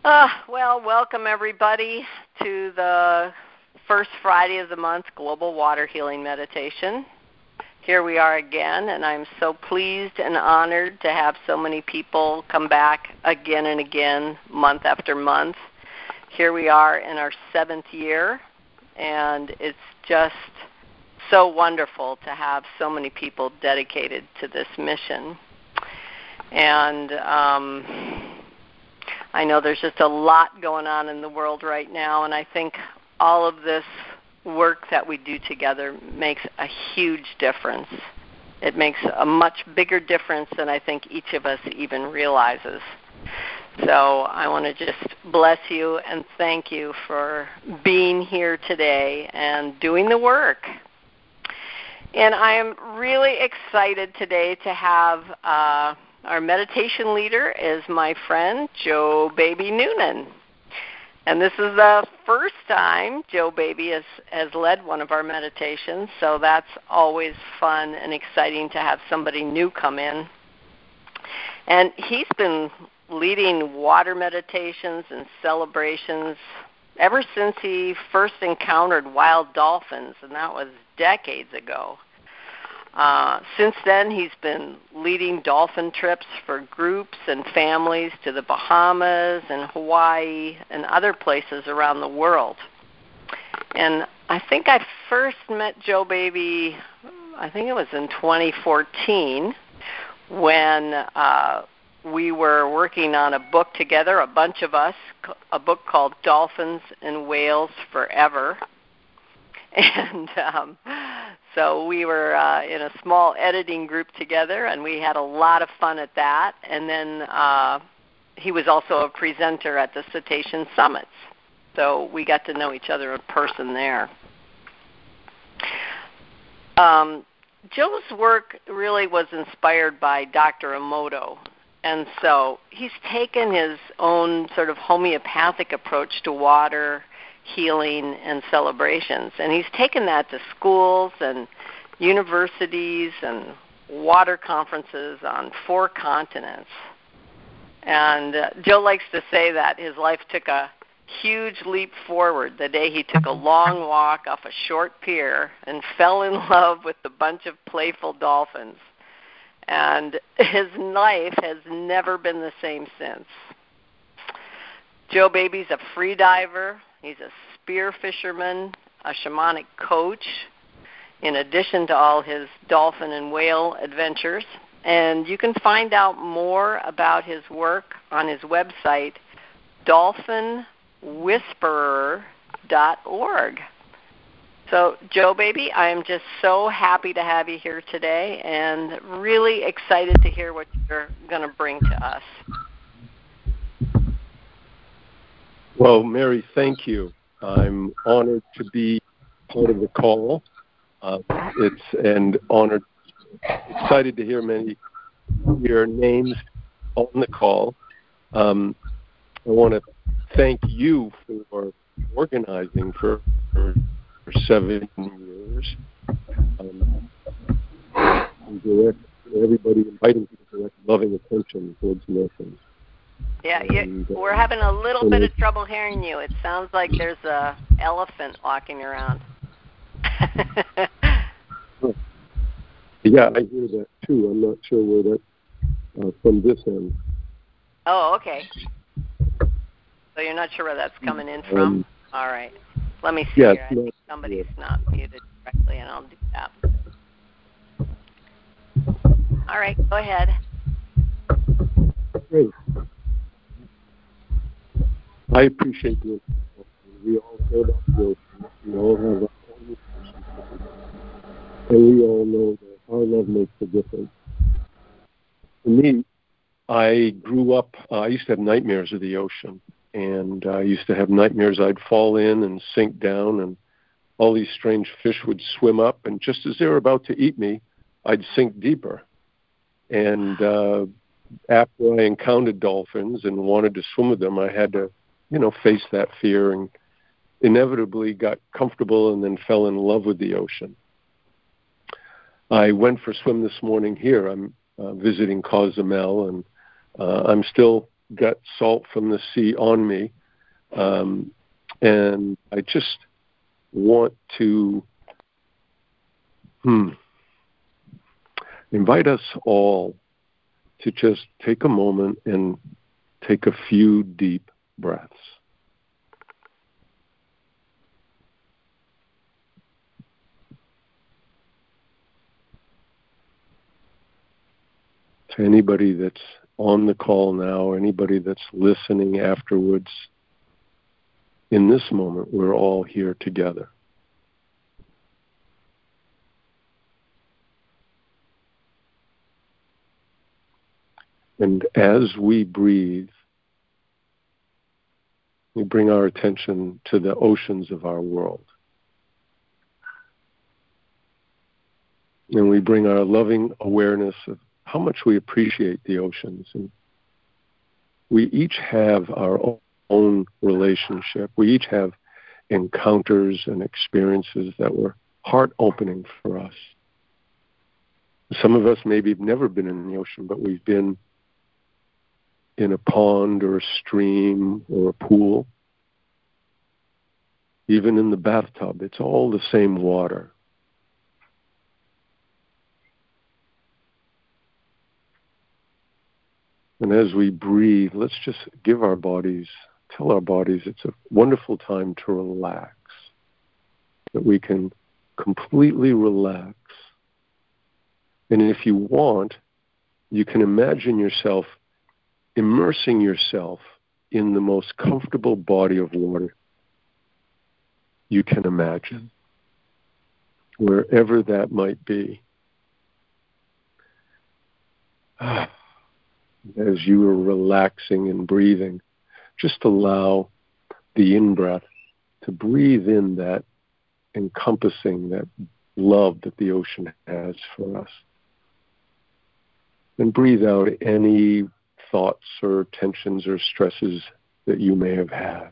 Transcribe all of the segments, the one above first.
Well, welcome everybody to the first Friday of the month Global Water Healing Meditation. Here we are again, and I'm so pleased and honored to have so many people come back again and again, month after month. Here we are in our 7th year, and it's just so wonderful to have so many people dedicated to this mission. And I know there's just a lot going on in the world right now, and I think all of this work that we do together makes a huge difference. It makes a much bigger difference than I think each of us even realizes. So I want to just bless you and thank you for being here today and doing the work. And I am really excited today to have our meditation leader is my friend, Joe Baby Noonan. And this is the first time Joe Baby has led one of our meditations, so that's always fun and exciting to have somebody new come in. And he's been leading water meditations and celebrations ever since he first encountered wild dolphins, and that was decades ago. Since then, he's been leading dolphin trips for groups and families to the Bahamas and Hawaii and other places around the world. And I think I first met Joe Baby, I think it was in 2014, when we were working on a book together, a bunch of us, a book called Dolphins and Whales Forever. And so we were in a small editing group together, and we had a lot of fun at that. And then he was also a presenter at the Cetacean Summits, so we got to know each other in person there. Joe's work really was inspired by Dr. Emoto, and so he's taken his own sort of homeopathic approach to water healing and celebrations, and he's taken that to schools and universities and water conferences on 4 continents. And Joe likes to say that his life took a huge leap forward the day he took a long walk off a short pier and fell in love with a bunch of playful dolphins. And his life has never been the same since. Joe Baby's a free diver. He's a spear fisherman, a shamanic coach, in addition to all his dolphin and whale adventures. And you can find out more about his work on his website, dolphinwhisperer.org. So, Joe Baby, I am just so happy to have you here today and really excited to hear what you're going to bring to us. Well, Mary, thank you. I'm honored to be part of the call. And honored, excited to hear many of your names on the call. I want to thank you for organizing for 7 years. And everybody inviting people to direct loving attention towards missions. Yeah, we're having a little bit of trouble hearing you. It sounds like there's an elephant walking around. Yeah, I hear that too. I'm not sure where that from this end. Oh, okay. So you're not sure where that's coming in from? All right. Let me see here. I think somebody's not muted correctly, and I'll do that. All right, go ahead. Great. I appreciate you. We all care about the ocean. We all have our own relationship. And we all know that our love makes a difference. For me, I grew up, I used to have nightmares of the ocean. And I used to have nightmares I'd fall in and sink down, and all these strange fish would swim up. And just as they were about to eat me, I'd sink deeper. And after I encountered dolphins and wanted to swim with them, I had to face that fear, and inevitably got comfortable and then fell in love with the ocean. I went for a swim this morning here. I'm visiting Cozumel, and I'm still got salt from the sea on me. And I just want to invite us all to just take a moment and take a few deep breaths. To anybody that's on the call now, anybody that's listening afterwards, in this moment, we're all here together. And as we breathe, we bring our attention to the oceans of our world. And we bring our loving awareness of how much we appreciate the oceans. And we each have our own relationship. We each have encounters and experiences that were heart-opening for us. Some of us maybe have never been in the ocean, but we've been in a pond or a stream or a pool. Even in the bathtub, it's all the same water. And as we breathe, let's just tell our bodies it's a wonderful time to relax, that we can completely relax. And if you want, you can imagine yourself immersing yourself in the most comfortable body of water you can imagine, wherever that might be. As you are relaxing and breathing, just allow the in-breath to breathe in that encompassing, that love that the ocean has for us. And breathe out any thoughts or tensions or stresses that you may have had.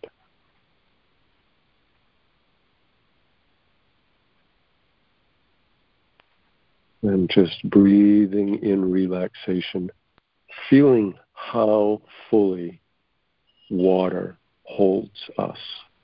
And just breathing in relaxation, feeling how fully water holds us.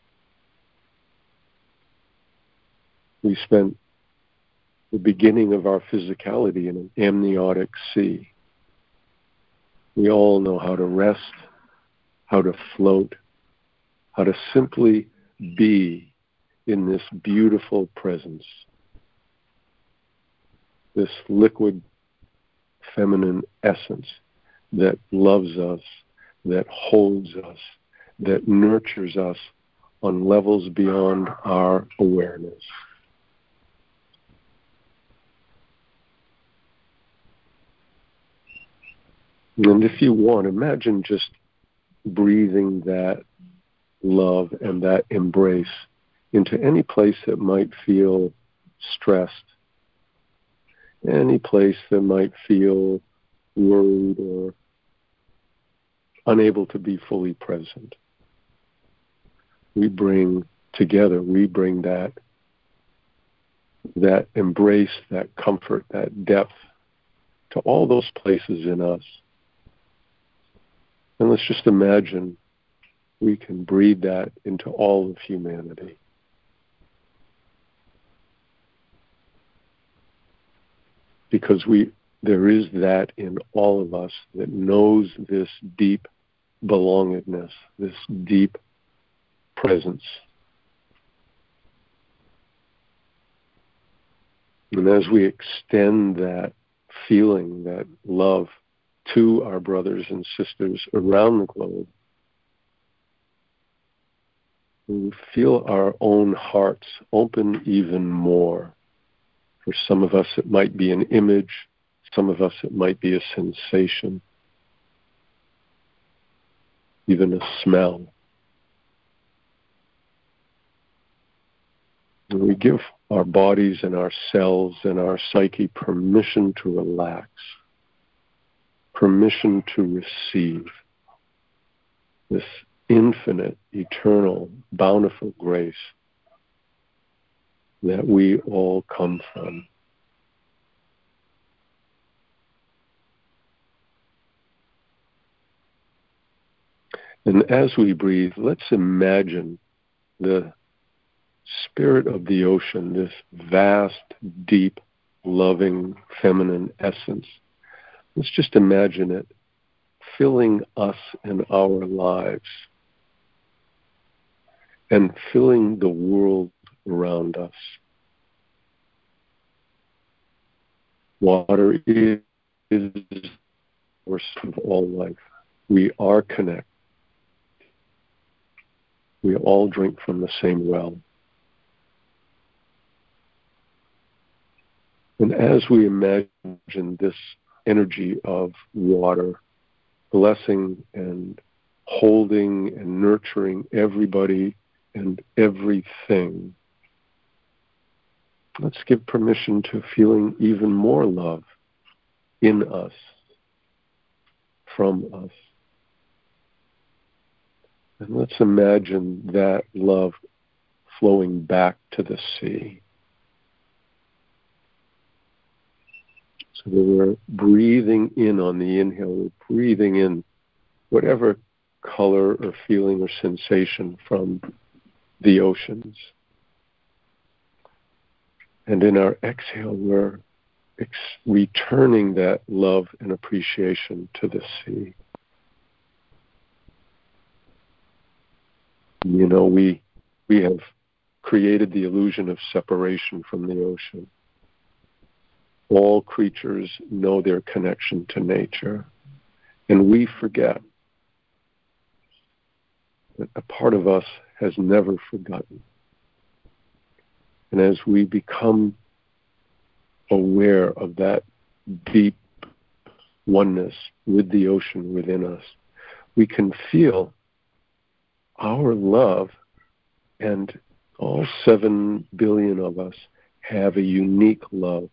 We spent the beginning of our physicality in an amniotic sea. We all know how to rest, how to float, how to simply be in this beautiful presence, this liquid feminine essence that loves us, that holds us, that nurtures us on levels beyond our awareness. And if you want, imagine just breathing that love and that embrace into any place that might feel stressed, any place that might feel worried or unable to be fully present. We bring that embrace, that comfort, that depth to all those places in us. And let's just imagine we can breathe that into all of humanity. Because there is that in all of us that knows this deep belongingness, this deep presence. And as we extend that feeling, that love to our brothers and sisters around the globe, we feel our own hearts open even more. For some of us, it might be an image. Some of us, it might be a sensation, even a smell. And we give our bodies and our cells and our psyche permission to relax, permission to receive this infinite, eternal, bountiful grace that we all come from. And as we breathe, let's imagine the spirit of the ocean, this vast, deep, loving, feminine essence. Let's just imagine it filling us in our lives and filling the world around us. Water is the source of all life. We are connected. We all drink from the same well. And as we imagine this energy of water blessing and holding and nurturing everybody and everything, let's give permission to feeling even more love in us, from us. And let's imagine that love flowing back to the sea. So that we're breathing in on the inhale, we're breathing in whatever color or feeling or sensation from the oceans. And in our exhale, we're returning that love and appreciation to the sea. You know, we have created the illusion of separation from the ocean. All creatures know their connection to nature, and we forget that a part of us has never forgotten. And as we become aware of that deep oneness with the ocean within us, we can feel our love, and all 7 billion of us have a unique love.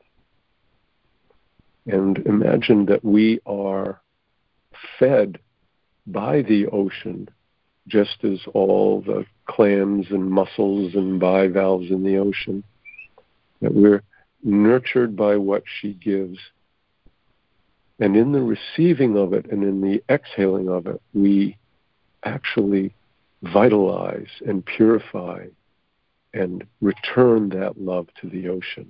And imagine that we are fed by the ocean, just as all the clams and mussels and bivalves in the ocean, that we're nurtured by what she gives. And in the receiving of it and in the exhaling of it, we actually vitalize and purify and return that love to the ocean.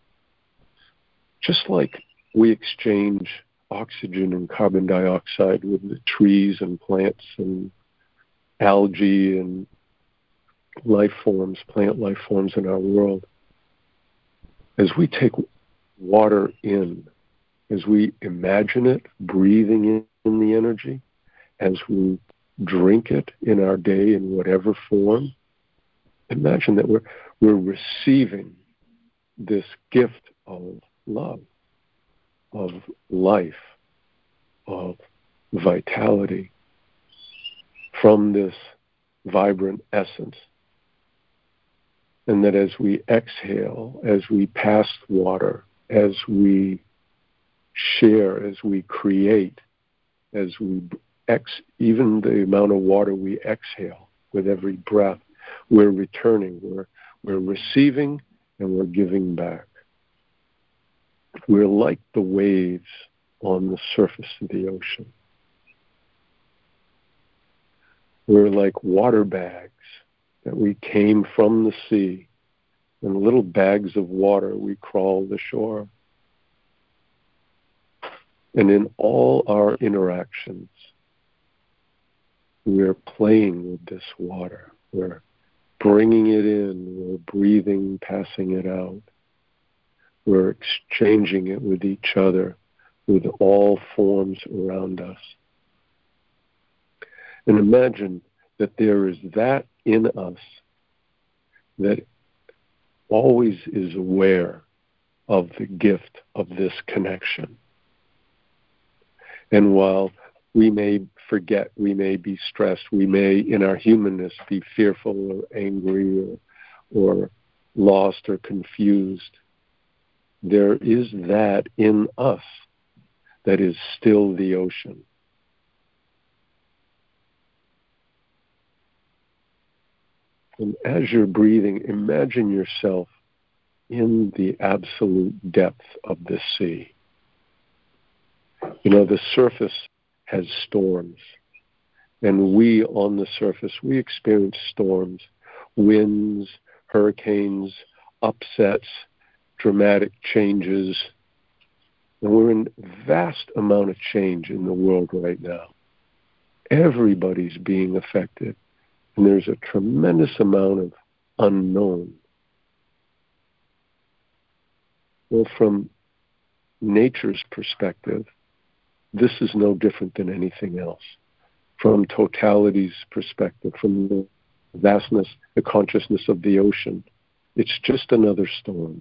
Just like we exchange oxygen and carbon dioxide with the trees and plants and algae and life forms, plant life forms in our world. As we take water in, as we imagine it, breathing in the energy, as we drink it in our day in whatever form, imagine that we're receiving this gift of love, of life, of vitality from this vibrant essence. And that as we exhale, as we pass water, as we share, as we create, as we even the amount of water we exhale with every breath, we're returning, we're receiving, and we're giving back. We're like the waves on the surface of the ocean. We're like water bags that we came from the sea. In little bags of water, we crawl the shore. And in all our interactions, we're playing with this water. We're bringing it in. We're breathing, passing it out. We're exchanging it with each other, with all forms around us. And imagine that there is that in us that always is aware of the gift of this connection. And while we may forget, we may be stressed, we may, in our humanness, be fearful or angry or lost or confused, there is that in us that is still the ocean. And as you're breathing, imagine yourself in the absolute depth of the sea. You know, the surface has storms, And we, on the surface, we experience storms, winds, hurricanes, upsets, dramatic changes. And we're in vast amount of change in the world right now. Everybody's being affected. And there's a tremendous amount of unknown. Well, from nature's perspective, this is no different than anything else. From totality's perspective, from the vastness, the consciousness of the ocean, it's just another storm.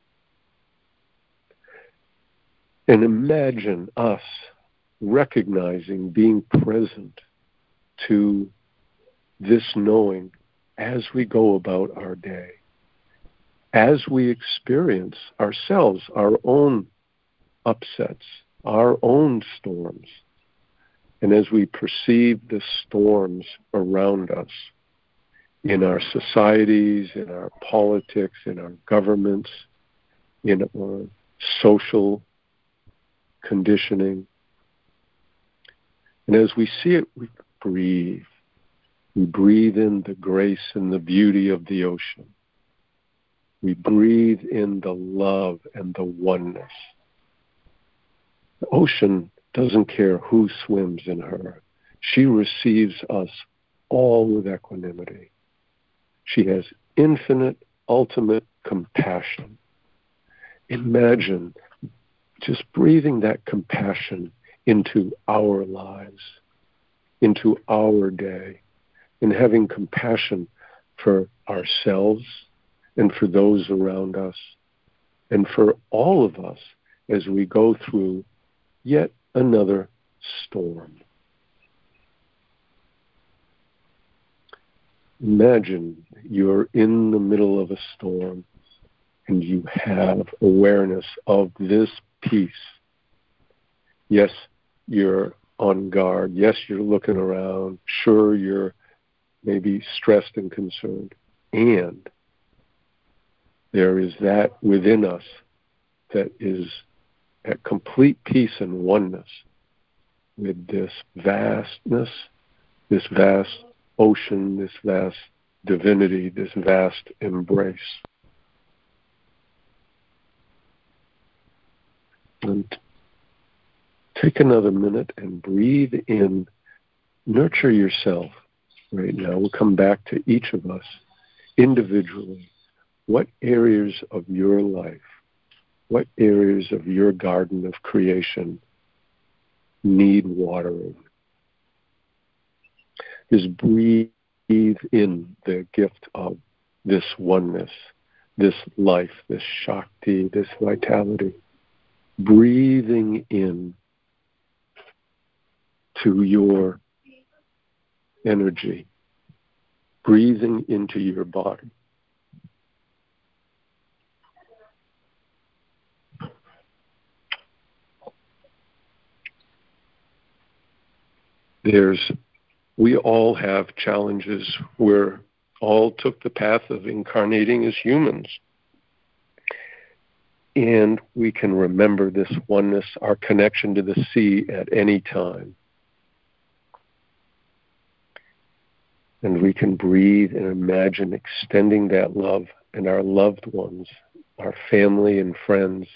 And imagine us recognizing, being present to this knowing as we go about our day, as we experience ourselves, our own upsets, our own storms, and as we perceive the storms around us in our societies, in our politics, in our governments, in our social conditioning. And as we see it, we breathe. We breathe in the grace and the beauty of the ocean. We breathe in the love and the oneness. The ocean doesn't care who swims in her. She receives us all with equanimity. She has infinite, ultimate compassion. Imagine just breathing that compassion into our lives, into our day, and having compassion for ourselves and for those around us and for all of us as we go through yet another storm. Imagine you're in the middle of a storm and you have awareness of this peace. Yes, you're on guard. Yes, you're looking around. Sure, you're maybe stressed and concerned. And there is that within us that is at complete peace and oneness with this vastness, this vast ocean, this vast divinity, this vast embrace. And take another minute and breathe in. Nurture yourself right now. We'll come back to each of us individually. What areas of your life, what areas of your garden of creation need watering? Just breathe in the gift of this oneness, this life, this Shakti, this vitality. Breathing in to your energy, breathing into your body. We all have challenges. We're all took the path of incarnating as humans. And we can remember this oneness, our connection to the sea at any time. And we can breathe and imagine extending that love and our loved ones, our family and friends.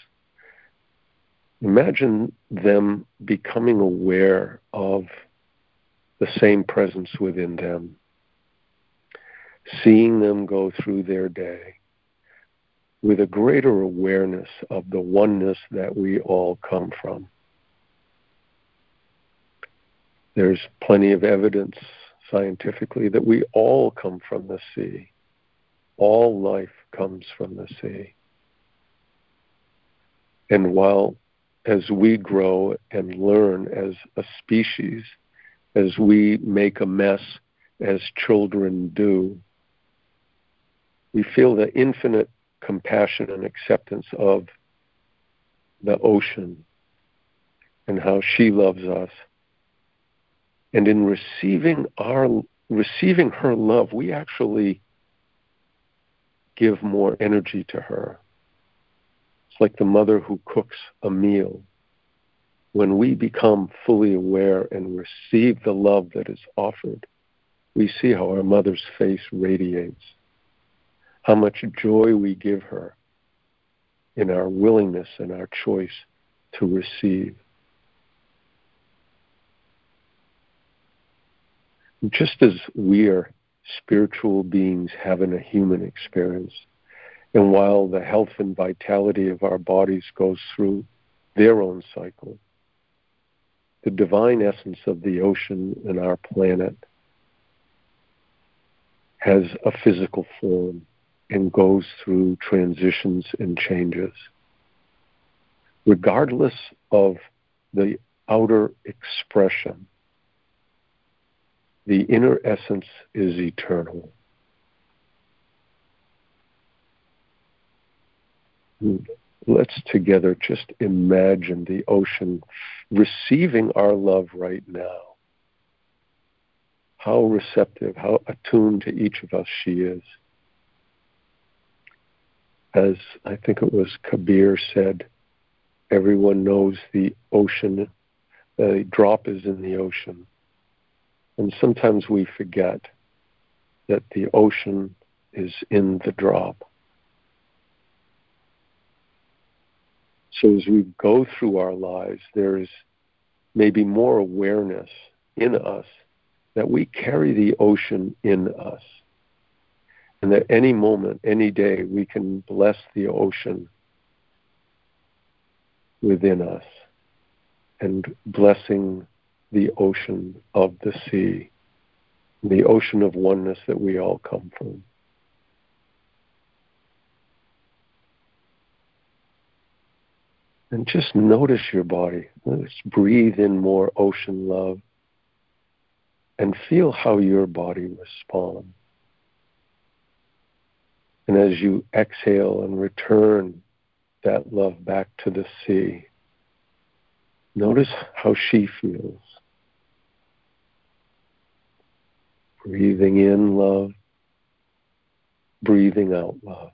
Imagine them becoming aware of the same presence within them, seeing them go through their day with a greater awareness of the oneness that we all come from. There's plenty of evidence scientifically that we all come from the sea. All life comes from the sea. And while as we grow and learn as a species, as we make a mess as children do, we feel the infinite compassion and acceptance of the ocean and how she loves us. And in receiving her love, we actually give more energy to her. It's like the mother who cooks a meal. when we become fully aware and receive the love that is offered, we see how our mother's face radiates, how much joy we give her in our willingness and our choice to receive. Just as we are spiritual beings having a human experience, and while the health and vitality of our bodies goes through their own cycle, the divine essence of the ocean and our planet has a physical form and goes through transitions and changes. Regardless of the outer expression, the inner essence is eternal. Let's together just imagine the ocean receiving our love right now. How receptive, how attuned to each of us she is. As I think it was Kabir said, everyone knows the ocean, the drop is in the ocean. And sometimes we forget that the ocean is in the drop. So as we go through our lives, there is maybe more awareness in us that we carry the ocean in us. And that any moment, any day, we can bless the ocean within us and blessing the ocean of the sea, the ocean of oneness that we all come from. And just notice your body. Let's breathe in more ocean love and feel how your body responds. And as you exhale and return that love back to the sea, notice how she feels. Breathing in love, breathing out love.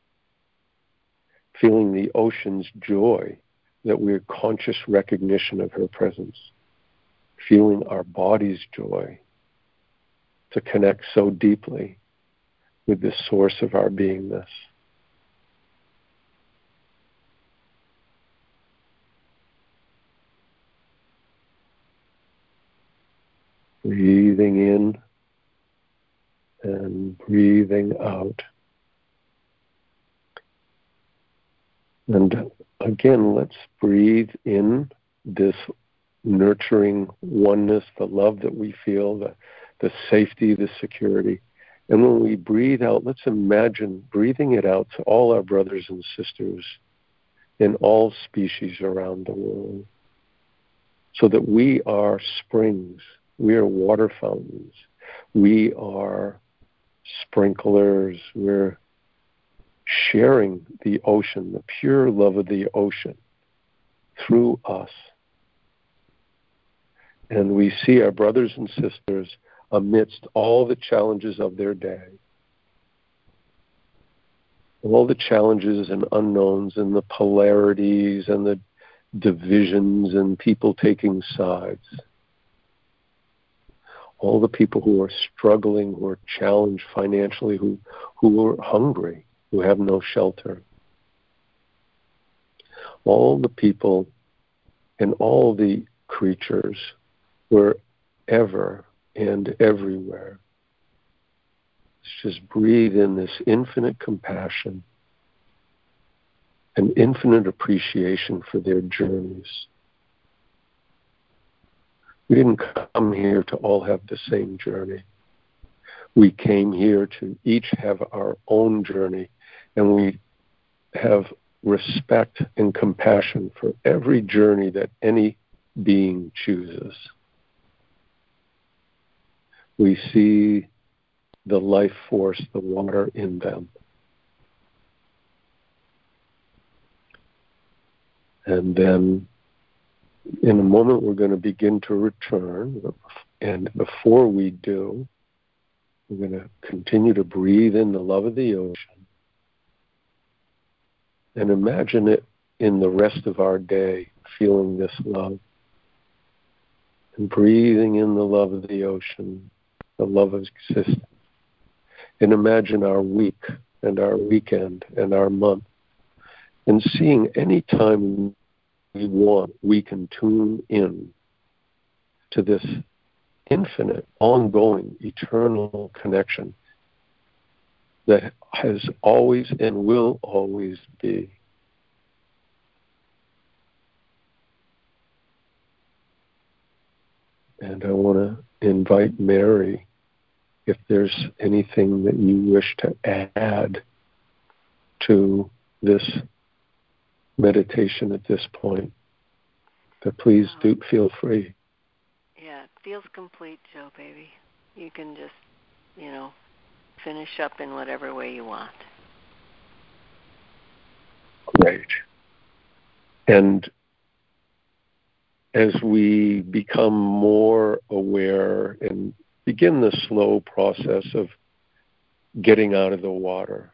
Feeling the ocean's joy that we're conscious recognition of her presence. Feeling our body's joy to connect so deeply with the source of our beingness. Breathing in and breathing out. And again, let's breathe in this nurturing oneness, the love that we feel, the safety, the security. And when we breathe out, let's imagine breathing it out to all our brothers and sisters in all species around the world, so that we are springs, we are water fountains, we are sprinklers, we're sharing the ocean, the pure love of the ocean through us. And we see our brothers and sisters amidst all the challenges of their day, all the challenges and unknowns and the polarities and the divisions and people taking sides. All the people who are struggling, who are challenged financially, who are hungry, who have no shelter. All the people and all the creatures wherever and everywhere. Let's just breathe in this infinite compassion and infinite appreciation for their journeys. We didn't come here to all have the same journey. We came here to each have our own journey, and we have respect and compassion for every journey that any being chooses. We see the life force, the water in them. And then in a moment we're going to begin to return. And before we do, we're going to continue to breathe in the love of the ocean. And imagine it in the rest of our day, feeling this love and breathing in the love of the ocean, the love of existence. And imagine our week and our weekend and our month. And seeing any time we want, we can tune in to this infinite, ongoing, eternal connection that has always and will always be. And I want to invite Mary, if there's anything that you wish to add to this meditation at this point, that please do feel free. Yeah, it feels complete, Joe, baby. You can just, finish up in whatever way you want. Great. And as we become more aware and begin the slow process of getting out of the water,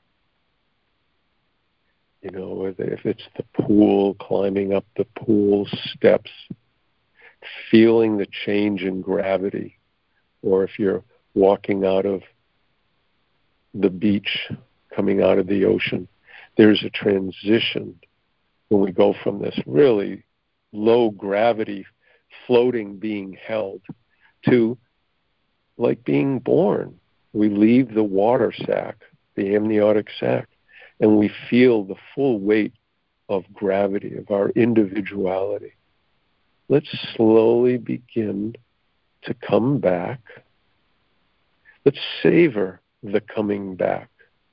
if it's the pool, climbing up the pool steps, feeling the change in gravity, or if you're walking out of the beach, coming out of the ocean, there's a transition when we go from this really low gravity, floating, being held, to like being born. We leave the water sac, the amniotic sac, and we feel the full weight of gravity, of our individuality. Let's slowly begin to come back. Let's savor the coming back.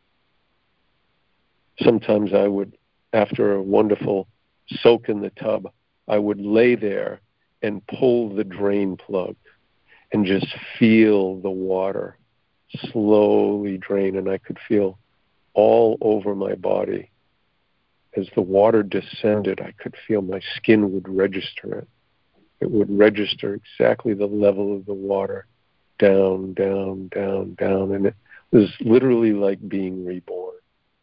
Sometimes I would, after a wonderful soak in the tub, I would lay there and pull the drain plug and just feel the water slowly drain, and I could feel all over my body. As the water descended, I could feel my skin would register it. It would register exactly the level of the water, down, down, down, down, and it was literally like being reborn.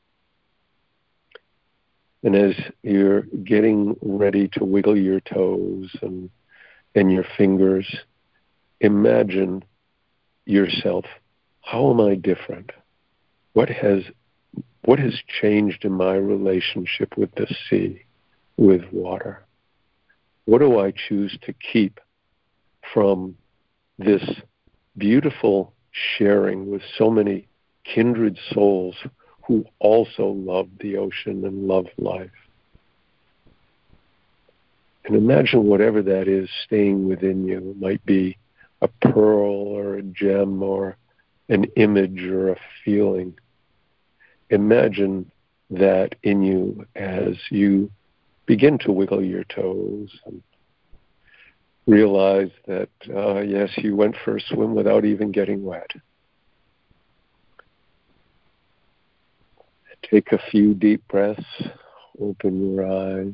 And as you're getting ready to wiggle your toes and your fingers, imagine yourself, how am I different? What has changed in my relationship with the sea, with water? What do I choose to keep from this beautiful sharing with so many kindred souls who also love the ocean and love life? And imagine whatever that is staying within you. It might be a pearl or a gem or an image or a feeling. Imagine that in you as you begin to wiggle your toes and realize that, yes, you went for a swim without even getting wet. Take a few deep breaths, open your eyes.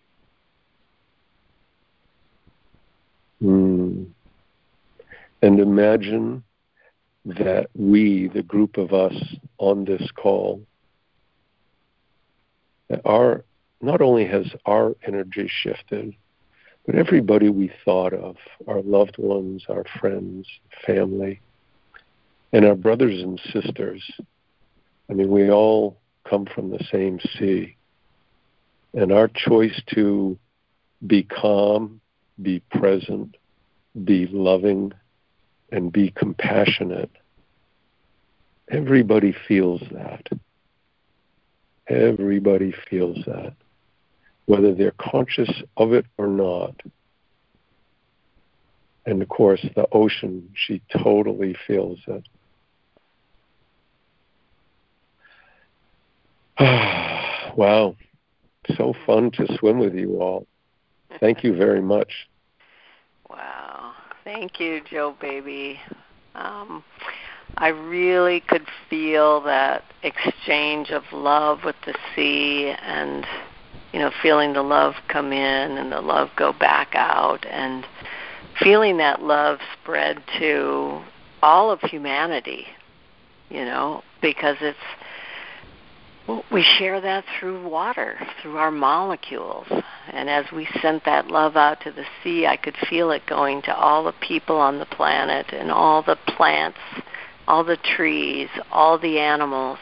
And imagine that we, the group of us on this call, that not only has our energy shifted, but everybody we thought of, our loved ones, our friends, family, and our brothers and sisters. I mean, we all come from the same sea. And our choice to be calm, be present, be loving, and be compassionate, everybody feels that. Everybody feels that, whether they're conscious of it or not. And of course, the ocean, she totally feels it. Wow. So fun to swim with you all. Thank you very much. Wow. Thank you, Joe baby. I really could feel that exchange of love with the sea and, feeling the love come in and the love go back out and feeling that love spread to all of humanity, because Well, we share that through water, through our molecules. And as we sent that love out to the sea, I could feel it going to all the people on the planet and all the plants, all the trees, all the animals.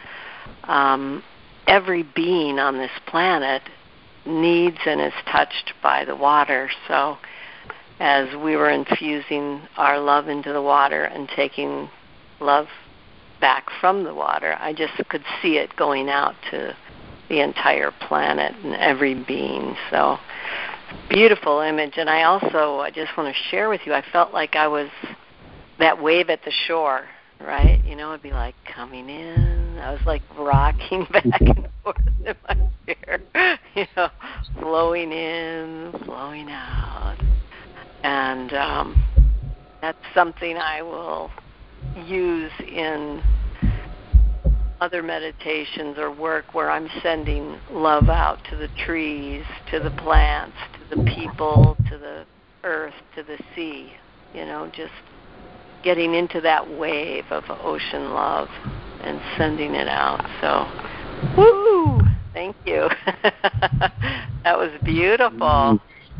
Every being on this planet needs and is touched by the water. So as we were infusing our love into the water and taking love back from the water, I just could see it going out to the entire planet and every being. So beautiful image. And I just want to share with you, I felt like I was that wave at the shore, right? You know, it'd be like coming in. I was like rocking back and forth in my chair, you know, flowing in, flowing out. And that's something I will use in other meditations or work where I'm sending love out to the trees, to the plants, to the people, to the earth, to the sea, you know, just getting into that wave of ocean love and sending it out. So, woo! Thank you. That was beautiful.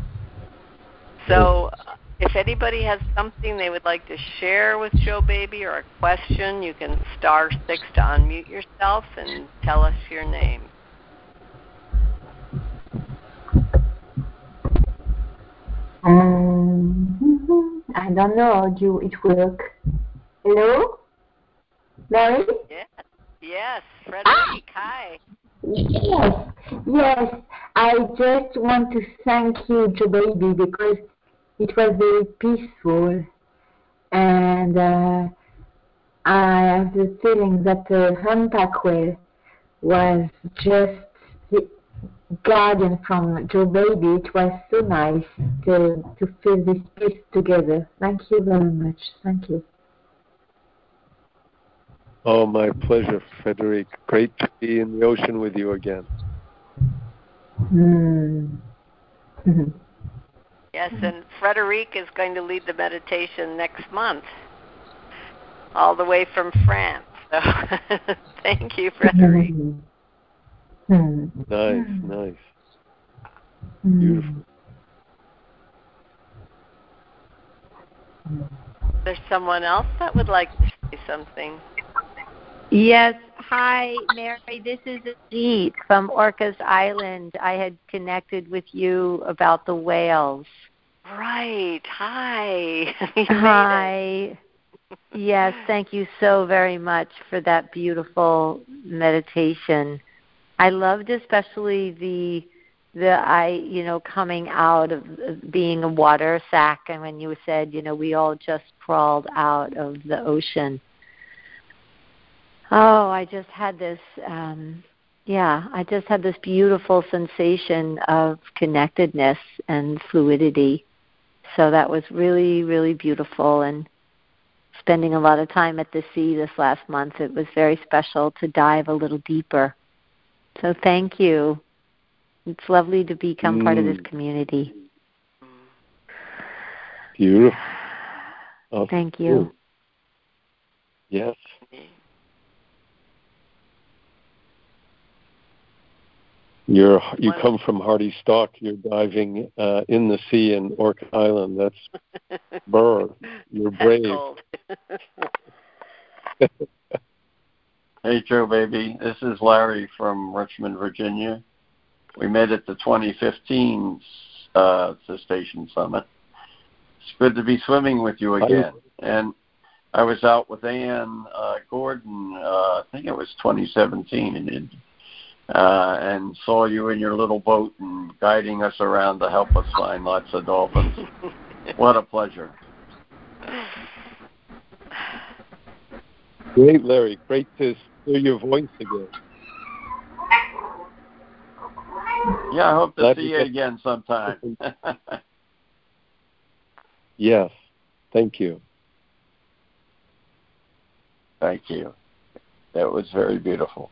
So, if anybody has something they would like to share with Joe Baby or a question, you can *6 to unmute yourself and tell us your name. I don't know how it works. Hello? Mary? Yes. Frederic, hi. Yes. I just want to thank you, Joe Baby, because it was very peaceful. And I have the feeling that the Humpback Whale was just the guardian from Joe Baby. It was so nice to feel this peace together. Thank you very much. Thank you. Oh, my pleasure, Frederic. Great to be in the ocean with you again. Yes, and Frederic is going to lead the meditation next month, all the way from France. So thank you, Frederic. Nice. Beautiful. There's someone else that would like to say something. Yes. Hi, Mary. This is Ajit from Orcas Island. I had connected with you about the whales. Right. Hi. Hi. Yes, thank you so very much for that beautiful meditation. I loved especially the coming out of being a water sac, and when you said, we all just crawled out of the ocean. Oh, I just had this beautiful sensation of connectedness and fluidity. So that was really, really beautiful. And spending a lot of time at the sea this last month, it was very special to dive a little deeper. So thank you. It's lovely to become part of this community. Beautiful. Thank you. Yes. You come from Hardy Stock. You're diving in the sea in Orca Island. That's You're brave. Hey, Joe Baby. This is Larry from Richmond, Virginia. We met at the 2015 Cetacean Summit. It's good to be swimming with you again. And I was out with Ann Gordon, I think it was 2017, and saw you in your little boat and guiding us around to help us find lots of dolphins. What a pleasure. Great, Larry. Great to hear your voice again. Yeah, I hope to see you again sometime. Yes. Thank you. Thank you. That was very beautiful.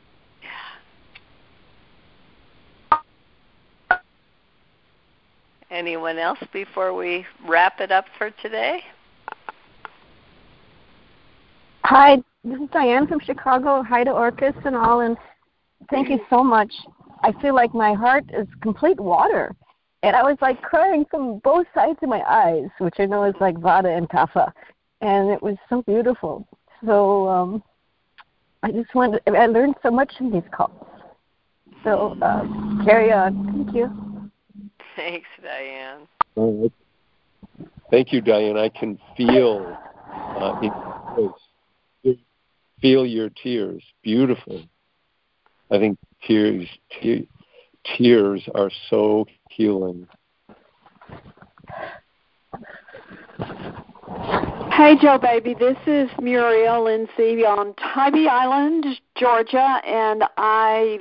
Anyone else before we wrap it up for today? Hi, this is Diane from Chicago. Hi to Orcas and all, and Thank you so much. I feel like my heart is complete water. And I was like crying from both sides of my eyes, which I know is like Vata and Kapha. And it was so beautiful. So I learned so much in these calls. So carry on. Thank you. Thanks, Diane. Thank you, Diane. I can feel feel your tears. Beautiful. I think tears are so healing. Hey, Joe Baby, this is Muriel Lindsay on Tybee Island, Georgia, and I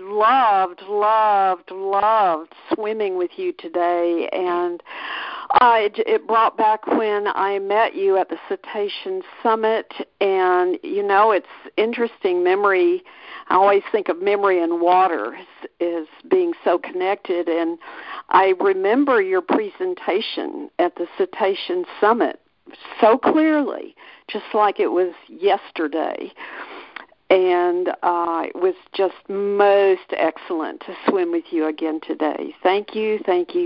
loved swimming with you today, and it brought back when I met you at the Cetacean Summit, and, it's interesting memory. I always think of memory and water as being so connected, and I remember your presentation at the Cetacean Summit so clearly, just like it was yesterday. And it was just most excellent to swim with you again today. Thank you.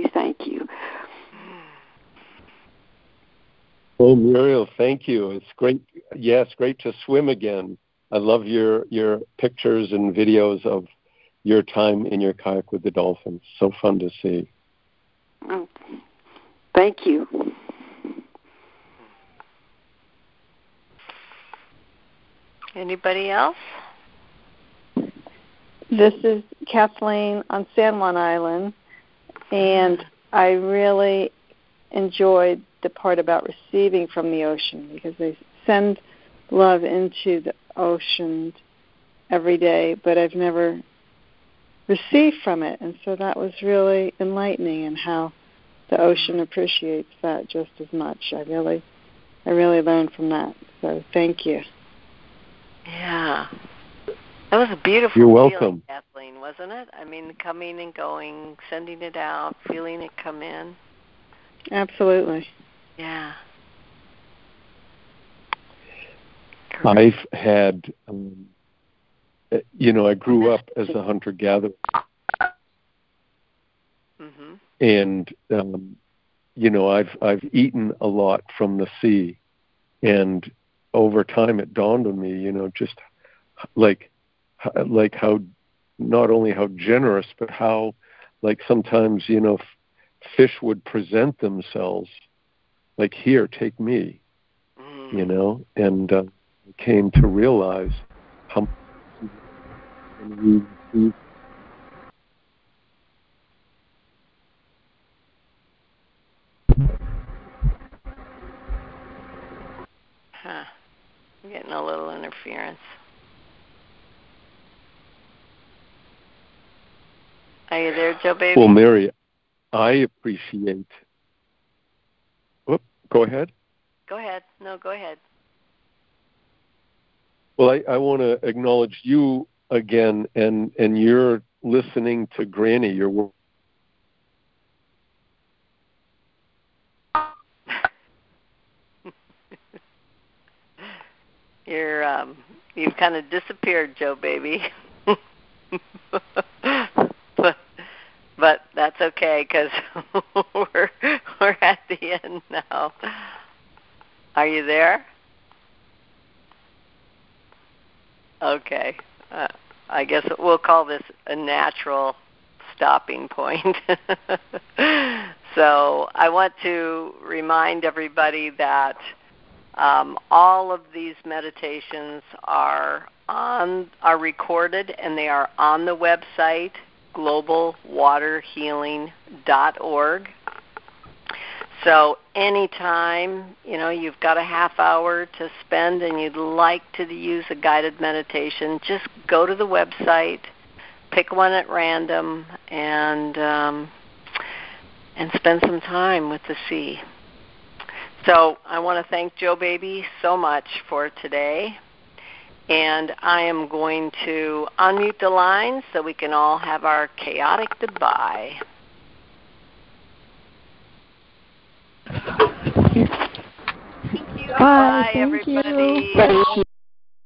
Oh, Muriel, thank you. It's great. Yes, great to swim again. I love your pictures and videos of your time in your kayak with the dolphins. So fun to see. Oh, thank you. Anybody else? This is Kathleen on San Juan Island, and I really enjoyed the part about receiving from the ocean, because they send love into the ocean every day, but I've never received from it, and so that was really enlightening, and how the ocean appreciates that just as much. I really learned from that, so thank you. Yeah. That was a beautiful You're feeling, welcome. Kathleen, wasn't it? I mean, coming and going, sending it out, feeling it come in. Absolutely. Yeah. I've had, I grew up as a hunter-gatherer. Mm-hmm. And, I've eaten a lot from the sea. And over time it dawned on me, just like how, not only how generous, but how, like, sometimes, fish would present themselves like, here, take me, and came to realize how much we receive. Huh. I'm getting a little interference. Are you there, Joe Baby? Well, Mary, I appreciate... Go ahead. Go ahead. No, go ahead. Well, I want to acknowledge you again, and you're listening to Granny. You've kind of disappeared, Joe Baby. But that's okay, because we're at the end now. Are you there? Okay. I guess we'll call this a natural stopping point. So I want to remind everybody that all of these meditations are recorded, and they are on the website globalwaterhealing.org. So anytime, you've got a half hour to spend and you'd like to use a guided meditation, just go to the website, pick one at random, and spend some time with the sea. So I want to thank Joe Baby so much for today. And I am going to unmute the line so we can all have our chaotic goodbye. Thank you. Bye, everybody.